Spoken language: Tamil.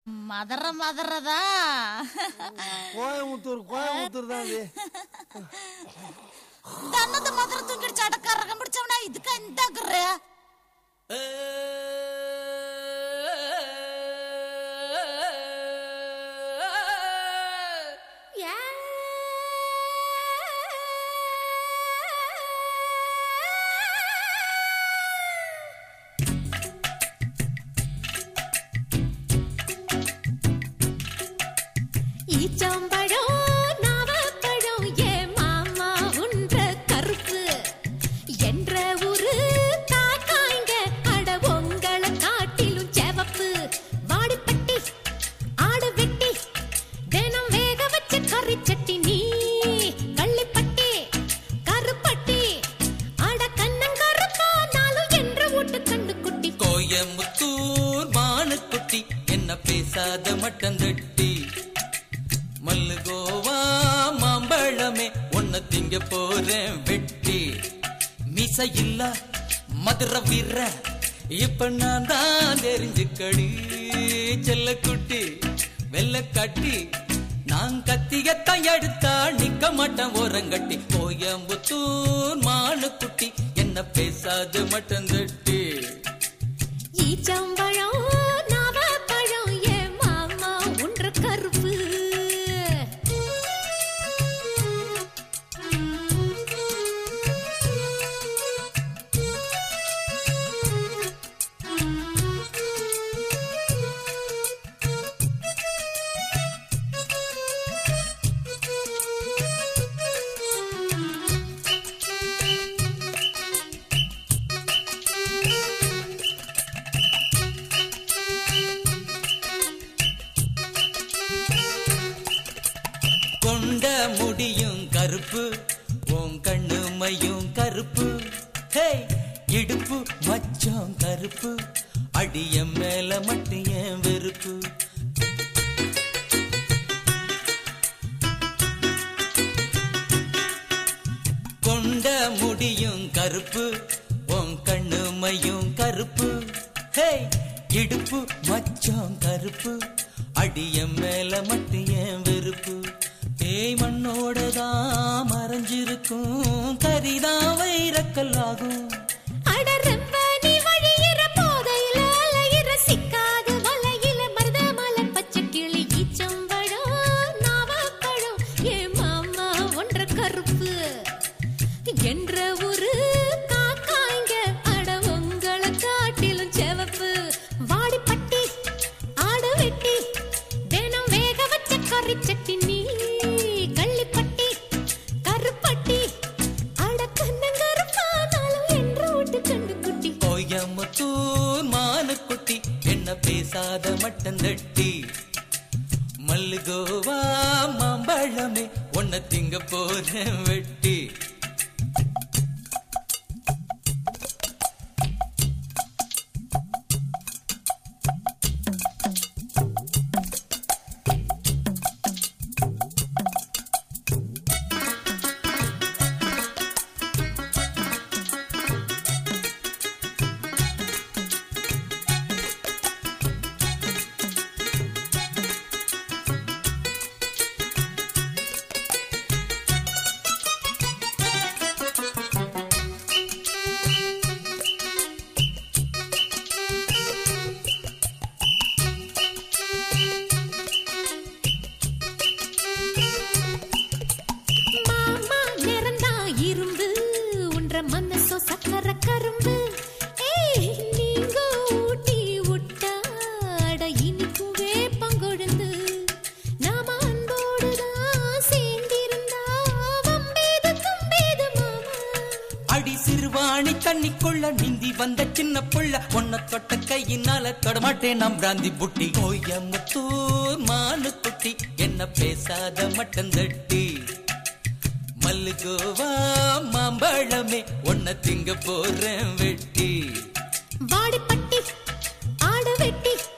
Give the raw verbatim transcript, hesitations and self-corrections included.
மதற மதறதா கோயம்புத்தூர் கோயம்புத்தூர் தான் அது. தன்னது மதற தூக்கிடுச்சு அடக்காரகம் பிடிச்சவனா இதுக்கு இந்த ஆகுற கோயம்புத்தூர் மானுக்குட்டி என்ன பேசாத மட்டந்தட்டி மல்லுகோவா மாம்பழமே ஒன்ன திங்க போறேன் வெட்டி மிச இல்ல மதுர வீர இப்ப நான் தான் தெரிஞ்சுக்கடி செல்ல குட்டி வெள்ள கட்டி நான் கத்தியத்தான் எடுத்தா நிக்க மாட்டேன் ஓரங்கட்டி கோயம்புத்தூர் மானுக்குட்டி என்ன பேசாத மட்டந்தட்டி ஈச்சம்பழம் நாவப்பழம் என் மாமா உன்ற கருப்பு கொண்ட முடியும் கருப்பு உன் கண்ணுமையும் கருப்பு ஹே இடுப்பு மச்சம் கருப்பு அடிய மேல மட்டும் ஏன் வெறுப்பு கொண்ட முடியும் கருப்பு உன் கண்ணுமையும் கருப்பு ஹே இடுப்பு மச்சம் கருப்பு அடிய மேல மட்டும் ஏன் வெறுப்பு ஏய் மண்ணோடதான் மறைஞ்சிருக்கும் கரிதான் வைரக்கல்லாகும் என்ற ஒரு காக்காய்ங்க அட உங்களை காட்டிலும் செவப்பு வாடிப்பட்டி ஆடு வெட்டி தினம் வேக வச்ச கறி சட்டி நீ கள்ளிப்பட்டி கருப்பட்டி அட கண்ணங்கருப்பானாலும் என்ற விட்டு கண்டு குட்டி கோயம்புத்தூர் மானுக்குட்டி என்ன பேசாத மட்டந்தட்டி மல்லுகோவா மாம்பழமே ஒன்ன திங்க போறேன் வெட்டி மனசோ சக்கர கரும்பு ஏய் நீங்க ஊட்டி விட்டாட இனிக்குவே பங்கொழுந்து நாம அன்போடுதான் சேர்ந்திருந்தா வம்பேது தும்பேது மாமா அடி சிறுவாணி தண்ணிக்குள்ள நீந்தி வந்த சின்ன புள்ள ஒன்ன தொட்ட கையினால தொடமாட்டேன் நம் பிராந்தி புட்டி கோயம்புத்தூர் மானுக்குட்டி என்ன பேசாத மட்டந்தட்டி மல்லுகோவா மாம்பழமே ஒன்ன திங்க போறேன் வெட்டி வாடிப்பட்டி ஆடு வெட்டி